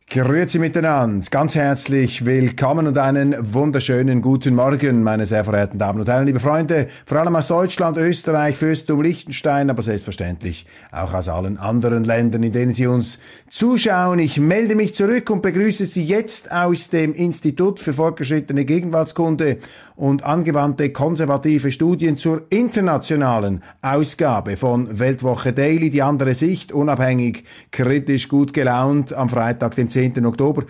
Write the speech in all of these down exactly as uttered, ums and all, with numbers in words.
Grüezi miteinander, ganz herzlich willkommen und einen wunderschönen guten Morgen, meine sehr verehrten Damen und Herren, liebe Freunde, vor allem aus Deutschland, Österreich, Fürstentum Liechtenstein, aber selbstverständlich auch aus allen anderen Ländern, in denen Sie uns zuschauen. Ich melde mich zurück und begrüße Sie jetzt aus dem Institut für fortgeschrittene Gegenwartskunde und angewandte konservative Studien zur internationalen Ausgabe von Weltwoche Daily, die andere Sicht, unabhängig, kritisch, gut gelaunt, am Freitag, dem zehnten Oktober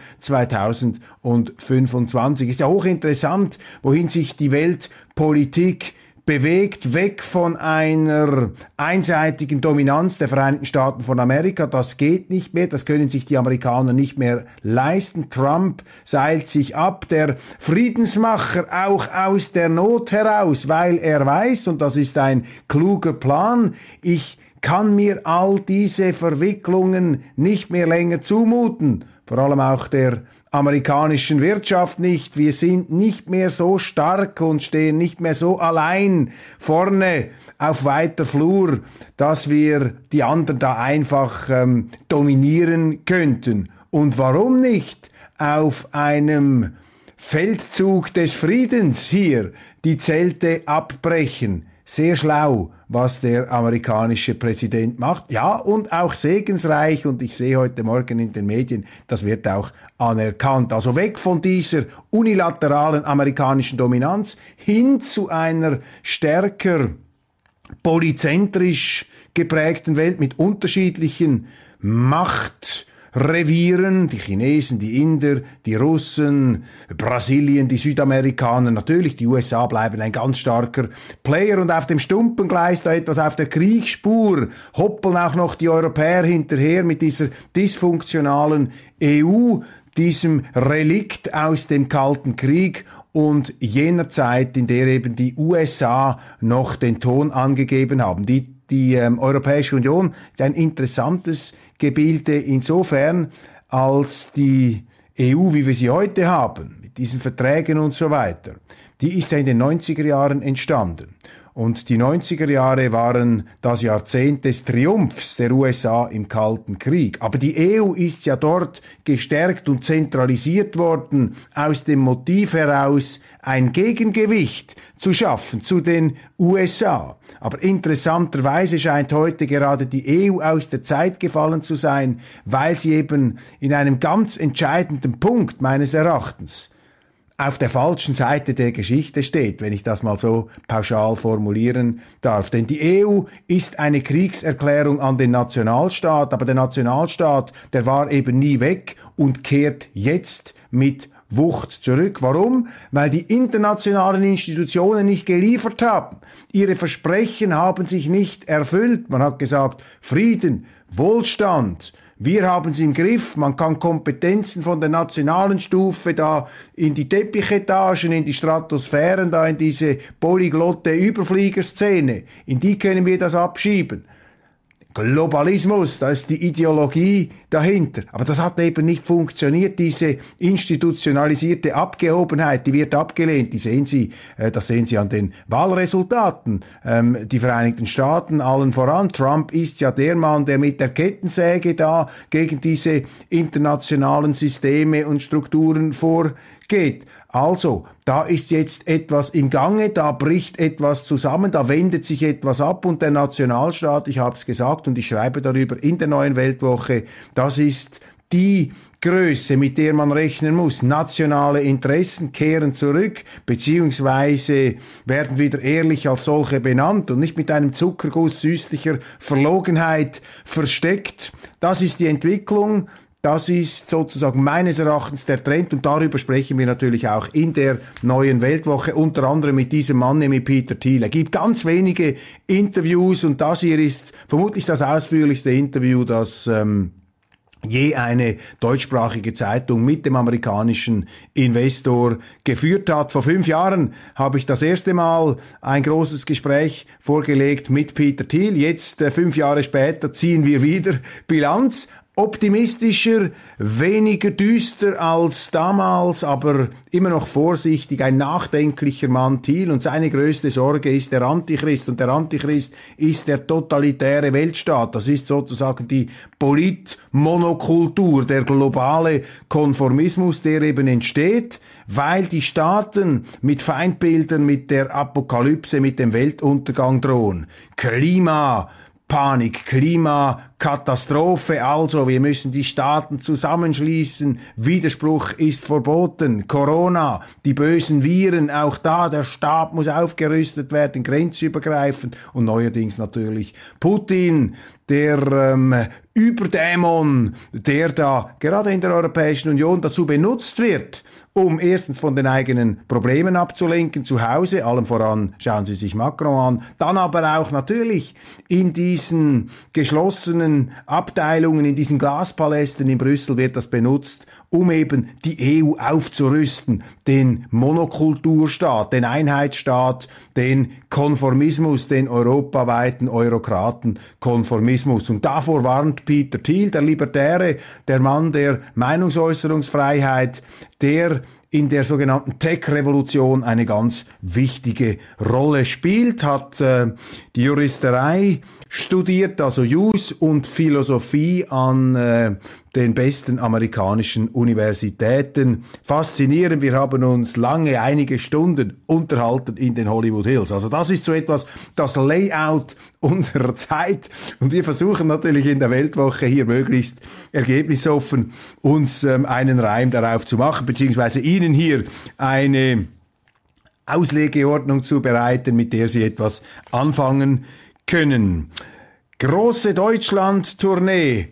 zweitausendfünfundzwanzig. Ist ja hochinteressant, wohin sich die Weltpolitik bewegt, weg von einer einseitigen Dominanz der Vereinigten Staaten von Amerika. Das geht nicht mehr, das können sich die Amerikaner nicht mehr leisten. Trump seilt sich ab, der Friedensmacher, auch aus der Not heraus, weil er weiß, und das ist ein kluger Plan, ich kann mir all diese Verwicklungen nicht mehr länger zumuten, vor allem auch der amerikanischen Wirtschaft nicht. Wir sind nicht mehr so stark und stehen nicht mehr so allein vorne auf weiter Flur, dass wir die anderen da einfach ähm, dominieren könnten. Und warum nicht auf einem Feldzug des Friedens hier die Zelte abbrechen? Sehr schlau, was der amerikanische Präsident macht. Ja, und auch segensreich. Und ich sehe heute Morgen in den Medien, das wird auch anerkannt. Also weg von dieser unilateralen amerikanischen Dominanz hin zu einer stärker polyzentrisch geprägten Welt mit unterschiedlichen Macht Revieren, die Chinesen, die Inder, die Russen, Brasilien, die Südamerikaner, natürlich die U S A bleiben ein ganz starker Player und auf dem Stumpengleis, da etwas auf der Kriegsspur, hoppeln auch noch die Europäer hinterher mit dieser dysfunktionalen E U, diesem Relikt aus dem Kalten Krieg und jener Zeit, in der eben die U S A noch den Ton angegeben haben. Die, die ähm, Europäische Union ist ein interessantes Gebilde insofern, als die E U, wie wir sie heute haben, mit diesen Verträgen und so weiter, die ist ja in den neunziger Jahren entstanden. Und die neunziger Jahre waren das Jahrzehnt des Triumphs der U S A im Kalten Krieg. Aber die E U ist ja dort gestärkt und zentralisiert worden, aus dem Motiv heraus ein Gegengewicht zu schaffen zu den U S A. Aber interessanterweise scheint heute gerade die E U aus der Zeit gefallen zu sein, weil sie eben in einem ganz entscheidenden Punkt meines Erachtens auf der falschen Seite der Geschichte steht, wenn ich das mal so pauschal formulieren darf. Denn die E U ist eine Kriegserklärung an den Nationalstaat, aber der Nationalstaat, der war eben nie weg und kehrt jetzt mit Wucht zurück. Warum? Weil die internationalen Institutionen nicht geliefert haben. Ihre Versprechen haben sich nicht erfüllt. Man hat gesagt, Frieden, Wohlstand, wir haben es im Griff, man kann Kompetenzen von der nationalen Stufe da in die Teppichetagen, in die Stratosphären, da in diese polyglotte Überfliegerszene, in die können wir das abschieben. Globalismus, da ist die Ideologie dahinter. Aber das hat eben nicht funktioniert, diese institutionalisierte Abgehobenheit, die wird abgelehnt. Die sehen Sie, äh, das sehen Sie an den Wahlresultaten. Ähm, die Vereinigten Staaten allen voran. Trump ist ja der Mann, der mit der Kettensäge da gegen diese internationalen Systeme und Strukturen vorgeht. Also, da ist jetzt etwas im Gange, da bricht etwas zusammen, da wendet sich etwas ab und der Nationalstaat, ich habe es gesagt und ich schreibe darüber in der Neuen Weltwoche, das ist die Größe, mit der man rechnen muss. Nationale Interessen kehren zurück, beziehungsweise werden wieder ehrlich als solche benannt und nicht mit einem Zuckerguss süßlicher Verlogenheit versteckt. Das ist die Entwicklung. Das ist sozusagen meines Erachtens der Trend und darüber sprechen wir natürlich auch in der Neuen Weltwoche, unter anderem mit diesem Mann, nämlich Peter Thiel. Er gibt ganz wenige Interviews und das hier ist vermutlich das ausführlichste Interview, das ähm, je eine deutschsprachige Zeitung mit dem amerikanischen Investor geführt hat. Vor fünf Jahren habe ich das erste Mal ein großes Gespräch vorgelegt mit Peter Thiel. Jetzt, äh, fünf Jahre später, ziehen wir wieder Bilanz. optimistischer, weniger düster als damals, aber immer noch vorsichtig, ein nachdenklicher Mann, Thiel, und seine größte Sorge ist der Antichrist, und der Antichrist ist der totalitäre Weltstaat. Das ist sozusagen die Politmonokultur, der globale Konformismus, der eben entsteht, weil die Staaten mit Feindbildern, mit der Apokalypse, mit dem Weltuntergang drohen. Klima, Panik, Klimakatastrophe, also wir müssen die Staaten zusammenschließen, Widerspruch ist verboten, Corona, die bösen Viren, auch da, der Staat muss aufgerüstet werden, grenzübergreifend, und neuerdings natürlich Putin, der ähm, Überdämon, der da gerade in der Europäischen Union dazu benutzt wird, um erstens von den eigenen Problemen abzulenken, zu Hause, allem voran schauen Sie sich Macron an, dann aber auch natürlich in diesen geschlossenen Abteilungen, in diesen Glaspalästen in Brüssel wird das benutzt, um eben die E U aufzurüsten, den Monokulturstaat, den Einheitsstaat, den Konformismus, den europaweiten Eurokratenkonformismus. Und davor warnt Peter Thiel, der Libertäre, der Mann der Meinungsäußerungsfreiheit, der in der sogenannten Tech-Revolution eine ganz wichtige Rolle spielt, hat äh, die Juristerei studiert, also Jus und Philosophie an äh, den besten amerikanischen Universitäten. Faszinierend, wir haben uns lange, einige Stunden unterhalten in den Hollywood Hills. Also das ist so etwas, das Layout unserer Zeit. Und wir versuchen natürlich in der Weltwoche hier möglichst ergebnisoffen uns ähm, einen Reim darauf zu machen, beziehungsweise Ihnen hier eine Auslegeordnung zu bereiten, mit der Sie etwas anfangen können. Große Deutschland-Tournee.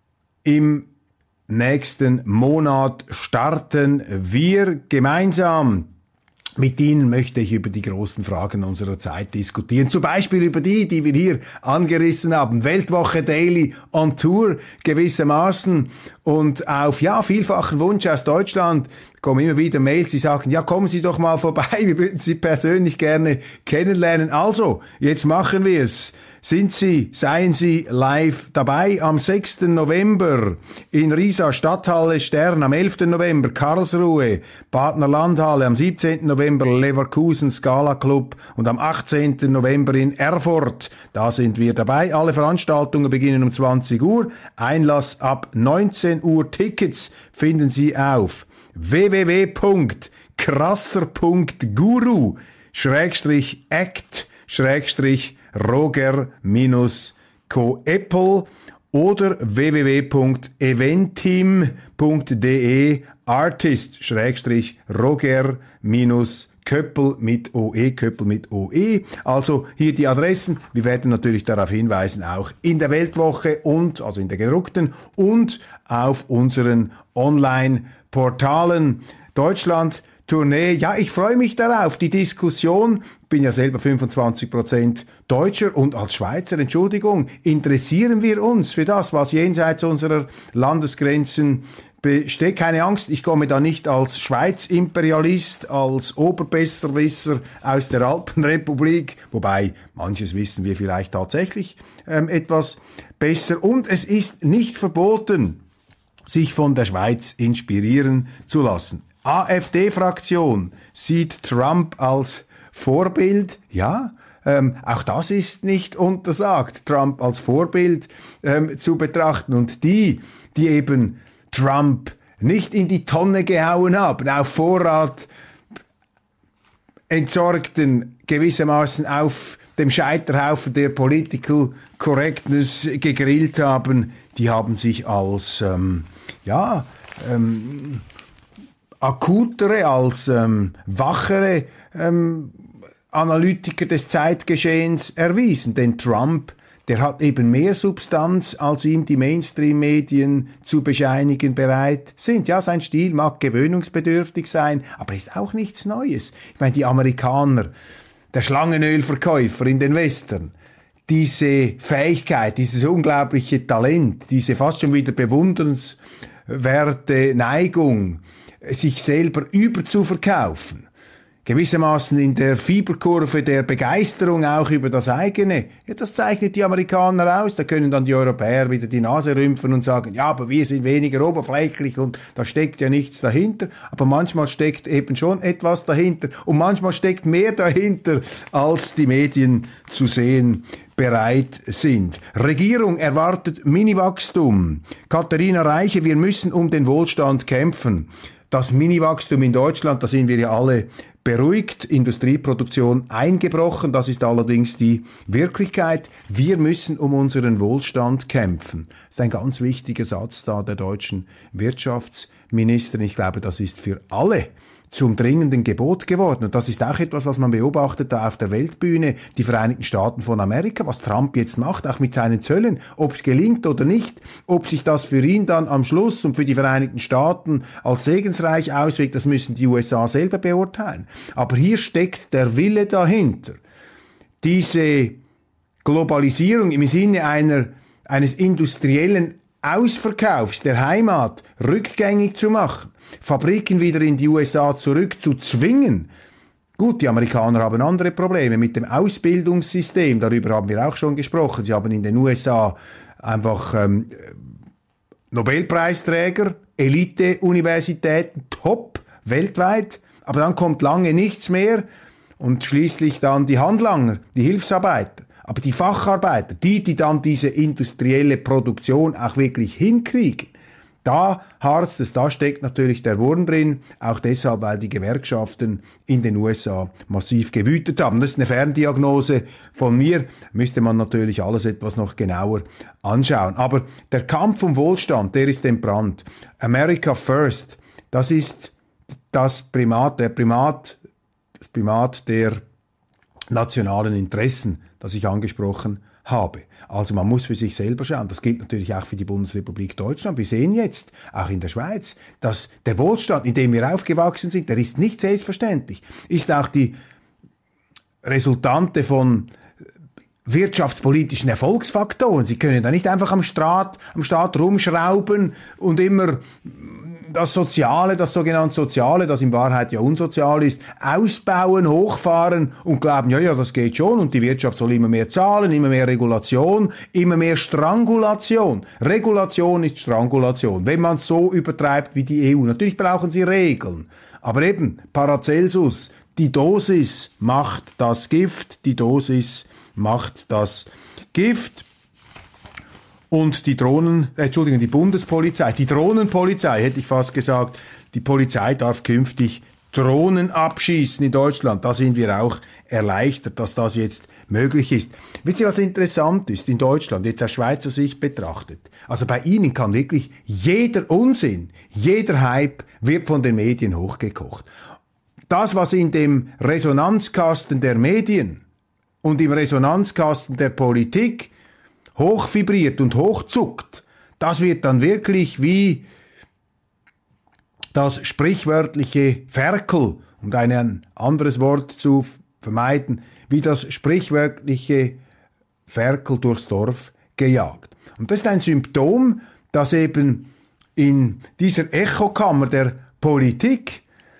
Im nächsten Monat starten wir gemeinsam. Mit Ihnen möchte ich über die großen Fragen unserer Zeit diskutieren. Zum Beispiel über die, die wir hier angerissen haben. Weltwoche Daily on Tour gewissermaßen. Und auf, ja, vielfachen Wunsch aus Deutschland kommen immer wieder Mails, die sagen, ja, kommen Sie doch mal vorbei, wir würden Sie persönlich gerne kennenlernen. Also, jetzt machen wir es. Sind Sie, seien Sie live dabei am sechsten November in Riesa, Stadthalle Stern, am elften November Karlsruhe, Badner Landhalle, am siebzehnten November Leverkusen Scala Club und am achtzehnten November in Erfurt. Da sind wir dabei. Alle Veranstaltungen beginnen um zwanzig Uhr. Einlass ab neunzehn Uhr. Tickets finden Sie auf w w w punkt krasser punkt guru schrägstrich act schrägstrich Roger minus Coepel oder w w w punkt eventim punkt d e artist schrägstrich Roger minus Köppel mit O E, Köppel mit O E. Also hier die Adressen. Wir werden natürlich darauf hinweisen, auch in der Weltwoche und, also in der gedruckten und auf unseren Online-Portalen. Deutschland Tournee, ja, ich freue mich darauf, die Diskussion, bin ja selber fünfundzwanzig Prozent Deutscher und als Schweizer, Entschuldigung, interessieren wir uns für das, was jenseits unserer Landesgrenzen besteht. Keine Angst, ich komme da nicht als Schweiz-Imperialist, als Oberbesserwisser aus der Alpenrepublik, wobei manches wissen wir vielleicht tatsächlich ähm, etwas besser. Und es ist nicht verboten, sich von der Schweiz inspirieren zu lassen. AfD-Fraktion sieht Trump als Vorbild. Ja, ähm, auch das ist nicht untersagt, Trump als Vorbild ähm, zu betrachten. Und die, die eben Trump nicht in die Tonne gehauen haben, auf Vorrat entsorgten, gewissermaßen auf dem Scheiterhaufen der Political Correctness gegrillt haben, die haben sich als, ähm, ja, ähm, akutere, als ähm, wachere ähm, Analytiker des Zeitgeschehens erwiesen. Denn Trump, der hat eben mehr Substanz, als ihm die Mainstream-Medien zu bescheinigen bereit sind. Ja, sein Stil mag gewöhnungsbedürftig sein, aber ist auch nichts Neues. Ich meine, die Amerikaner, der Schlangenölverkäufer in den Western, diese Fähigkeit, dieses unglaubliche Talent, diese fast schon wieder bewundernswerte Neigung, sich selber überzuverkaufen. gewissermaßen in der Fieberkurve der Begeisterung auch über das eigene. Ja, das zeichnet die Amerikaner aus. Da können dann die Europäer wieder die Nase rümpfen und sagen, ja, aber wir sind weniger oberflächlich und da steckt ja nichts dahinter. Aber manchmal steckt eben schon etwas dahinter und manchmal steckt mehr dahinter, als die Medien zu sehen bereit sind. Regierung erwartet Miniwachstum. Katharina Reiche, wir müssen um den Wohlstand kämpfen. Das Miniwachstum in Deutschland, da sind wir ja alle beruhigt, Industrieproduktion eingebrochen, das ist allerdings die Wirklichkeit. Wir müssen um unseren Wohlstand kämpfen. Das ist ein ganz wichtiger Satz da der deutschen Wirtschaftsministerin. Ich glaube, das ist für alle zum dringenden Gebot geworden. Und das ist auch etwas, was man beobachtet da auf der Weltbühne, die Vereinigten Staaten von Amerika, was Trump jetzt macht, auch mit seinen Zöllen, ob es gelingt oder nicht, ob sich das für ihn dann am Schluss und für die Vereinigten Staaten als segensreich auswirkt, das müssen die U S A selber beurteilen. Aber hier steckt der Wille dahinter, diese Globalisierung im Sinne einer, eines industriellen Ausverkaufs der Heimat rückgängig zu machen, Fabriken wieder in die U S A zurückzuzwingen. Gut, die Amerikaner haben andere Probleme mit dem Ausbildungssystem, darüber haben wir auch schon gesprochen. Sie haben in den U S A einfach ähm, Nobelpreisträger, Elite-Universitäten, top, weltweit, aber dann kommt lange nichts mehr und schließlich dann die Handlanger, die Hilfsarbeiter. Aber die Facharbeiter, die, die dann diese industrielle Produktion auch wirklich hinkriegen, da harzt es, da steckt natürlich der Wurm drin, auch deshalb, weil die Gewerkschaften in den U S A massiv gewütet haben. Das ist eine Ferndiagnose von mir, müsste man natürlich alles etwas noch genauer anschauen. Aber der Kampf um Wohlstand, der ist entbrannt. America First, das ist das Primat, der Primat, das Primat der nationalen Interessen, das ich angesprochen habe. Also man muss für sich selber schauen. Das gilt natürlich auch für die Bundesrepublik Deutschland. Wir sehen jetzt, auch in der Schweiz, dass der Wohlstand, in dem wir aufgewachsen sind, der ist nicht selbstverständlich. Ist auch die Resultante von wirtschaftspolitischen Erfolgsfaktoren. Sie können da nicht einfach am Staat, am Staat rumschrauben und immer das Soziale, das sogenannte Soziale, das in Wahrheit ja unsozial ist, ausbauen, hochfahren und glauben, ja, ja, das geht schon und die Wirtschaft soll immer mehr zahlen, immer mehr Regulation, immer mehr Strangulation. Regulation ist Strangulation, wenn man es so übertreibt wie die E U. Natürlich brauchen sie Regeln, aber eben Paracelsus, die Dosis macht das Gift, die Dosis macht das Gift. Und die Drohnen, äh, Entschuldigung, die Bundespolizei, die Drohnenpolizei, hätte ich fast gesagt, die Polizei darf künftig Drohnen abschießen in Deutschland. Da sind wir auch erleichtert, dass das jetzt möglich ist. Wisst ihr, was interessant ist in Deutschland, jetzt aus Schweizer Sicht betrachtet? Also bei Ihnen kann wirklich jeder Unsinn, jeder Hype wird von den Medien hochgekocht. Das, was in dem Resonanzkasten der Medien und im Resonanzkasten der Politik hochvibriert und hochzuckt, das wird dann wirklich wie das sprichwörtliche Ferkel, um ein anderes Wort zu vermeiden, wie das sprichwörtliche Ferkel durchs Dorf gejagt. Und das ist ein Symptom, dass eben in dieser Echokammer der Politik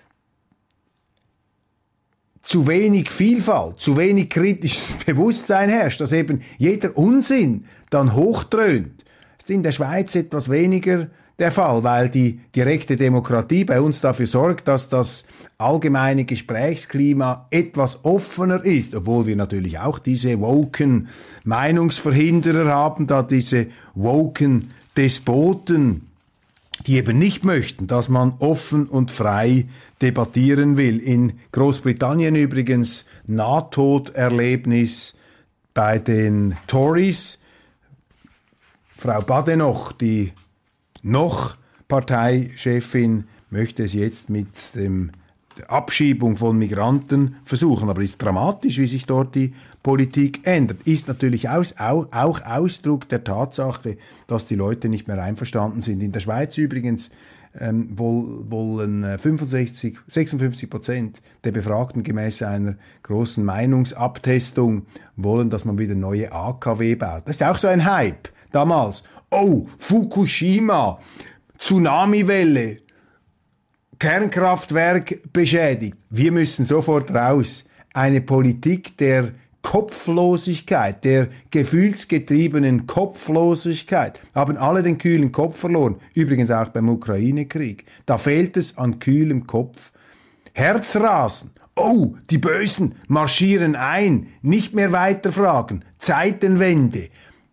zu wenig Vielfalt, zu wenig kritisches Bewusstsein herrscht, dass eben jeder Unsinn dann hochdröhnt. Das ist in der Schweiz etwas weniger der Fall, weil die direkte Demokratie bei uns dafür sorgt, dass das allgemeine Gesprächsklima etwas offener ist, obwohl wir natürlich auch diese woken Meinungsverhinderer haben, da diese woken Despoten, die eben nicht möchten, dass man offen und frei debattieren will. In Großbritannien übrigens Nahtoderlebnis bei den Tories. Frau Badenoch, die noch Parteichefin, möchte es jetzt mit dem der Abschiebung von Migranten versuchen. Aber es ist dramatisch, wie sich dort die Politik ändert. Ist natürlich aus, auch, auch Ausdruck der Tatsache, dass die Leute nicht mehr einverstanden sind. In der Schweiz übrigens ähm, wollen fünfundsechzig, sechsundfünfzig Prozent der Befragten gemäß einer großen Meinungsabtestung wollen, dass man wieder neue A K W baut. Das ist auch so ein Hype. Damals, oh, Fukushima, Tsunamiwelle, Kernkraftwerk beschädigt. Wir müssen sofort raus. Eine Politik der Kopflosigkeit, der gefühlsgetriebenen Kopflosigkeit, haben alle den kühlen Kopf verloren. Übrigens auch beim Ukraine-Krieg. Da fehlt es an kühlem Kopf. Herzrasen. Oh, die Bösen marschieren ein. Nicht mehr weiterfragen. Zeitenwende.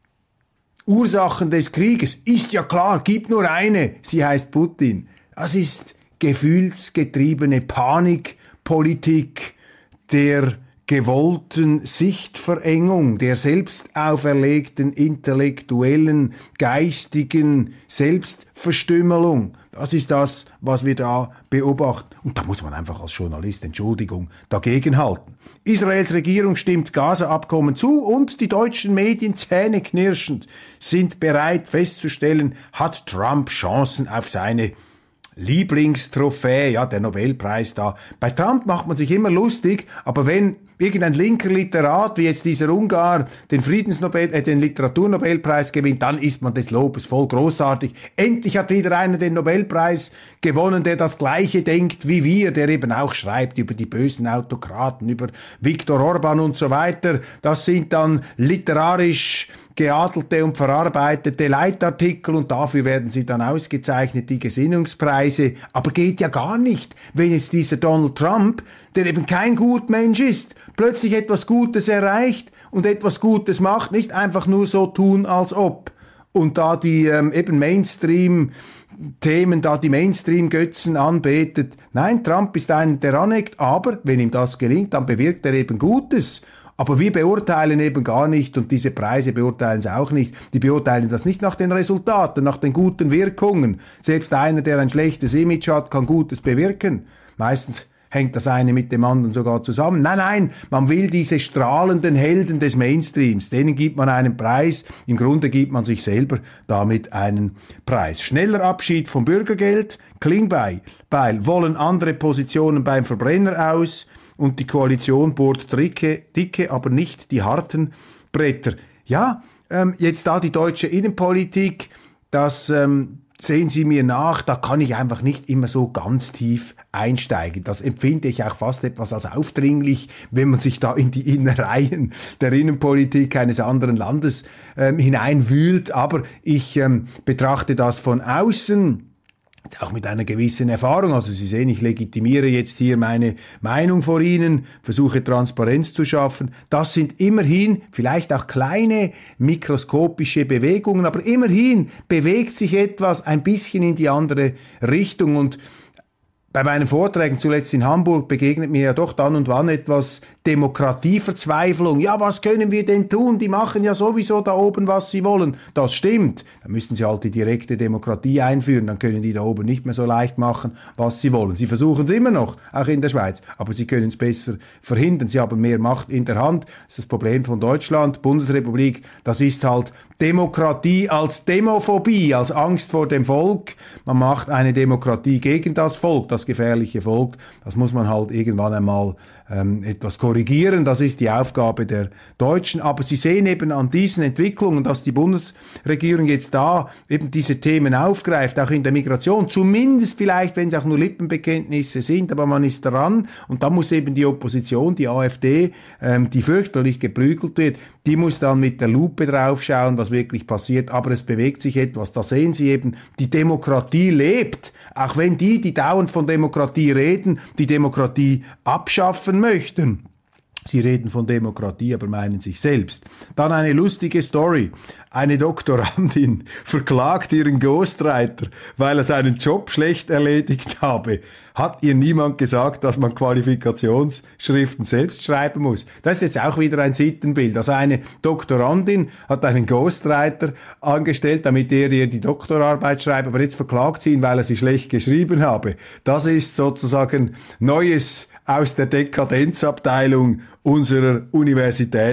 Ursachen des Krieges. Ist ja klar, gibt nur eine. Sie heißt Putin. Das ist gefühlsgetriebene Panikpolitik der gewollten Sichtverengung, der selbst auferlegten intellektuellen, geistigen Selbstverstümmelung. Das ist das, was wir da beobachten. Und da muss man einfach als Journalist, Entschuldigung, dagegenhalten. Israels Regierung stimmt Gaza-Abkommen zu und die deutschen Medien zähneknirschend sind bereit festzustellen, hat Trump Chancen auf seine Lieblingstrophäe, ja, der Nobelpreis da. Bei Trump macht man sich immer lustig, aber wenn irgendein linker Literat, wie jetzt dieser Ungar, den Friedensnobel, äh, den Literaturnobelpreis gewinnt, dann ist man des Lobes voll großartig. Endlich hat wieder einer den Nobelpreis gewonnen, der das Gleiche denkt wie wir, der eben auch schreibt über die bösen Autokraten, über Viktor Orban und so weiter. Das sind dann literarisch geadelte und verarbeitete Leitartikel und dafür werden sie dann ausgezeichnet, die Gesinnungspreise. Aber geht ja gar nicht, wenn jetzt dieser Donald Trump, der eben kein Gutmensch ist, plötzlich etwas Gutes erreicht und etwas Gutes macht, nicht einfach nur so tun, als ob. Und da die ähm, eben Mainstream-Themen, da die Mainstream-Götzen anbetet. Nein, Trump ist einer, der aneckt, aber wenn ihm das gelingt, dann bewirkt er eben Gutes. Aber wir beurteilen eben gar nicht und diese Preise beurteilen es auch nicht. Die beurteilen das nicht nach den Resultaten, nach den guten Wirkungen. Selbst einer, der ein schlechtes Image hat, kann Gutes bewirken. Meistens hängt das eine mit dem anderen sogar zusammen. Nein, nein, man will diese strahlenden Helden des Mainstreams. Denen gibt man einen Preis. Im Grunde gibt man sich selber damit einen Preis. Schneller Abschied vom Bürgergeld. Klingbeil wollen andere Positionen beim Verbrenner aus. Und die Koalition bohrt dicke, dicke, aber nicht die harten Bretter. Ja, ähm, jetzt da die deutsche Innenpolitik, das ähm, sehen Sie mir nach, da kann ich einfach nicht immer so ganz tief einsteigen. Das empfinde ich auch fast etwas als aufdringlich, wenn man sich da in die Innereien der Innenpolitik eines anderen Landes ähm, hineinwühlt. Aber ich ähm, betrachte das von außen, auch mit einer gewissen Erfahrung. Also Sie sehen, ich legitimiere jetzt hier meine Meinung vor Ihnen, versuche Transparenz zu schaffen. Das sind immerhin vielleicht auch kleine mikroskopische Bewegungen, aber immerhin bewegt sich etwas ein bisschen in die andere Richtung. Und bei meinen Vorträgen zuletzt in Hamburg begegnet mir ja doch dann und wann etwas Demokratieverzweiflung. Ja, was können wir denn tun? Die machen ja sowieso da oben, was sie wollen. Das stimmt. Dann müssen sie halt die direkte Demokratie einführen. Dann können die da oben nicht mehr so leicht machen, was sie wollen. Sie versuchen es immer noch, auch in der Schweiz. Aber sie können es besser verhindern. Sie haben mehr Macht in der Hand. Das ist das Problem von Deutschland, Bundesrepublik. Das ist halt Demokratie als Demophobie, als Angst vor dem Volk. Man macht eine Demokratie gegen das Volk, das gefährliche Volk. Das muss man halt irgendwann einmal ähm, etwas korrigieren. Das ist die Aufgabe der Deutschen. Aber Sie sehen eben an diesen Entwicklungen, dass die Bundesregierung jetzt da eben diese Themen aufgreift, auch in der Migration. Zumindest vielleicht, wenn es auch nur Lippenbekenntnisse sind, aber man ist dran. Und da muss eben die Opposition, die AfD, ähm, die fürchterlich geprügelt wird, die muss dann mit der Lupe draufschauen, was wirklich passiert. Aber es bewegt sich etwas. Da sehen Sie eben, die Demokratie lebt. Auch wenn die, die dauernd von Demokratie reden, die Demokratie abschaffen möchten. Sie reden von Demokratie, aber meinen sich selbst. Dann eine lustige Story. Eine Doktorandin verklagt ihren Ghostwriter, weil er seinen Job schlecht erledigt habe. Hat ihr niemand gesagt, dass man Qualifikationsschriften selbst schreiben muss? Das ist jetzt auch wieder ein Sittenbild. Also eine Doktorandin hat einen Ghostwriter angestellt, damit er ihr die Doktorarbeit schreibt, aber jetzt verklagt sie ihn, weil er sie schlecht geschrieben habe. Das ist sozusagen Neues aus der Dekadenzabteilung unserer Universitäts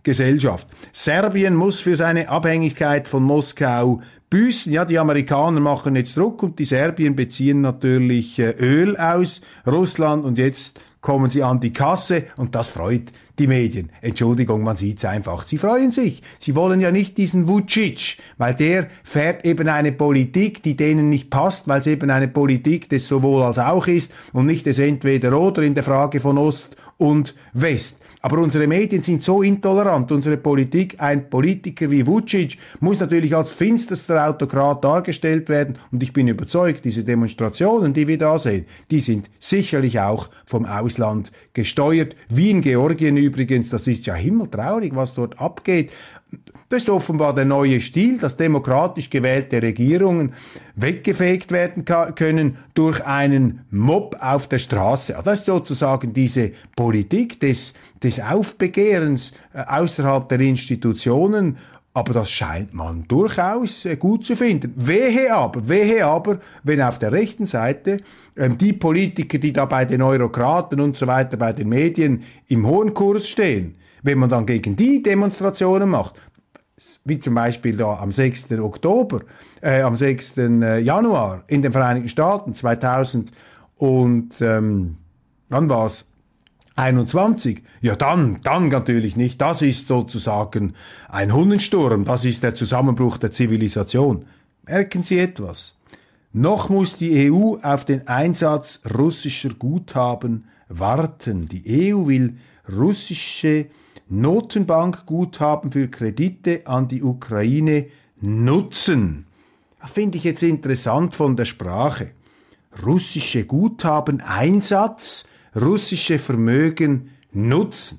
Gesellschaft. Serbien muss für seine Abhängigkeit von Moskau büßen. Ja, die Amerikaner machen jetzt Druck und die Serbien beziehen natürlich äh, Öl aus Russland und jetzt kommen sie an die Kasse und das freut die Medien. Entschuldigung, man sieht's einfach. Sie freuen sich. Sie wollen ja nicht diesen Vučić, weil der fährt eben eine Politik, die denen nicht passt, weil es eben eine Politik des sowohl als auch ist und nicht des Entweder-Oder in der Frage von Ost und West. Aber unsere Medien sind so intolerant, unsere Politik, ein Politiker wie Vučić muss natürlich als finsterster Autokrat dargestellt werden und ich bin überzeugt, diese Demonstrationen, die wir da sehen, die sind sicherlich auch vom Ausland gesteuert, wie in Georgien übrigens, das ist ja himmeltraurig, was dort abgeht. Das ist offenbar der neue Stil, dass demokratisch gewählte Regierungen weggefegt werden können durch einen Mob auf der Straße. Das ist sozusagen diese Politik des, des Aufbegehrens äh, außerhalb der Institutionen. Aber das scheint man durchaus äh, gut zu finden. Wehe aber, wehe aber, wenn auf der rechten Seite ähm, die Politiker, die da bei den Eurokraten und so weiter, bei den Medien im hohen Kurs stehen, wenn man dann gegen die Demonstrationen macht, wie zum Beispiel da am sechsten Oktober, äh, am sechsten Januar in den Vereinigten Staaten zweitausend und ähm, wann war's? einundzwanzig. Ja, dann, dann natürlich nicht. Das ist sozusagen ein Hundensturm. Das ist der Zusammenbruch der Zivilisation. Merken Sie etwas? Noch muss die E U auf den Einsatz russischer Guthaben warten. Die E U will russische Notenbankguthaben für Kredite an die Ukraine nutzen. Das finde ich jetzt interessant von der Sprache. Russische Guthaben, Einsatz, russische Vermögen nutzen.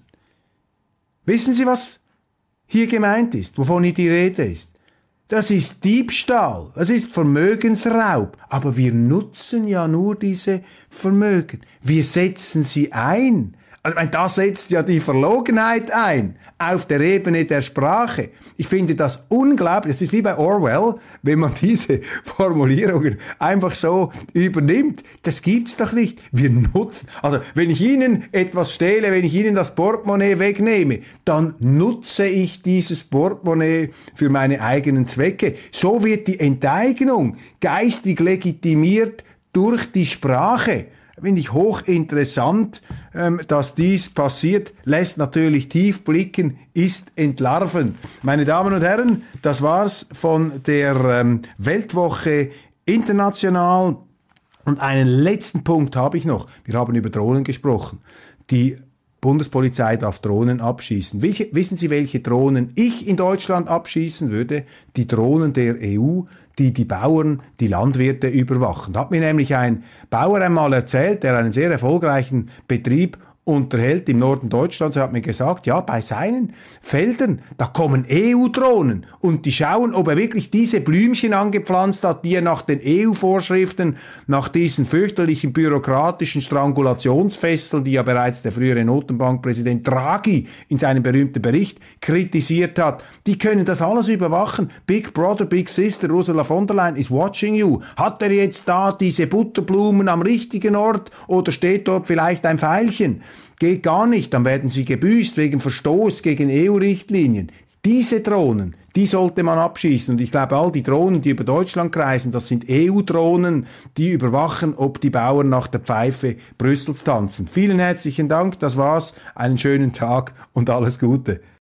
Wissen Sie, was hier gemeint ist, wovon hier die Rede ist? Das ist Diebstahl, das ist Vermögensraub. Aber wir nutzen ja nur diese Vermögen. Wir setzen sie ein. Also, da setzt ja die Verlogenheit ein, auf der Ebene der Sprache. Ich finde das unglaublich. Das ist wie bei Orwell, wenn man diese Formulierungen einfach so übernimmt. Das gibt's doch nicht. Wir nutzen, also wenn ich Ihnen etwas stehle, wenn ich Ihnen das Portemonnaie wegnehme, dann nutze ich dieses Portemonnaie für meine eigenen Zwecke. So wird die Enteignung geistig legitimiert durch die Sprache. Finde ich hochinteressant, ähm, dass dies passiert, lässt natürlich tief blicken, ist entlarvend. Meine Damen und Herren, das war's von der ähm, Weltwoche International. Und einen letzten Punkt habe ich noch. Wir haben über Drohnen gesprochen. Die Bundespolizei darf Drohnen abschießen. Welche, wissen Sie, welche Drohnen ich in Deutschland abschießen würde? Die Drohnen der E U, die die Bauern, die Landwirte überwachen. Da hat mir nämlich ein Bauer einmal erzählt, der einen sehr erfolgreichen Betrieb unterhält im Norden Deutschlands. Er hat mir gesagt, ja, bei seinen Feldern, da kommen E U-Drohnen und die schauen, ob er wirklich diese Blümchen angepflanzt hat, die er nach den E U-Vorschriften, nach diesen fürchterlichen bürokratischen Strangulationsfesseln, die ja bereits der frühere Notenbankpräsident Draghi in seinem berühmten Bericht kritisiert hat, die können das alles überwachen. Big Brother, Big Sister, Ursula von der Leyen is watching you. Hat er jetzt da diese Butterblumen am richtigen Ort oder steht dort vielleicht ein Pfeilchen? Geht gar nicht, dann werden sie gebüßt wegen Verstoß gegen E U-Richtlinien. Diese Drohnen, die sollte man abschießen. Und ich glaube, all die Drohnen, die über Deutschland kreisen, das sind E U-Drohnen, die überwachen, ob die Bauern nach der Pfeife Brüssels tanzen. Vielen herzlichen Dank, das war's. Einen schönen Tag und alles Gute.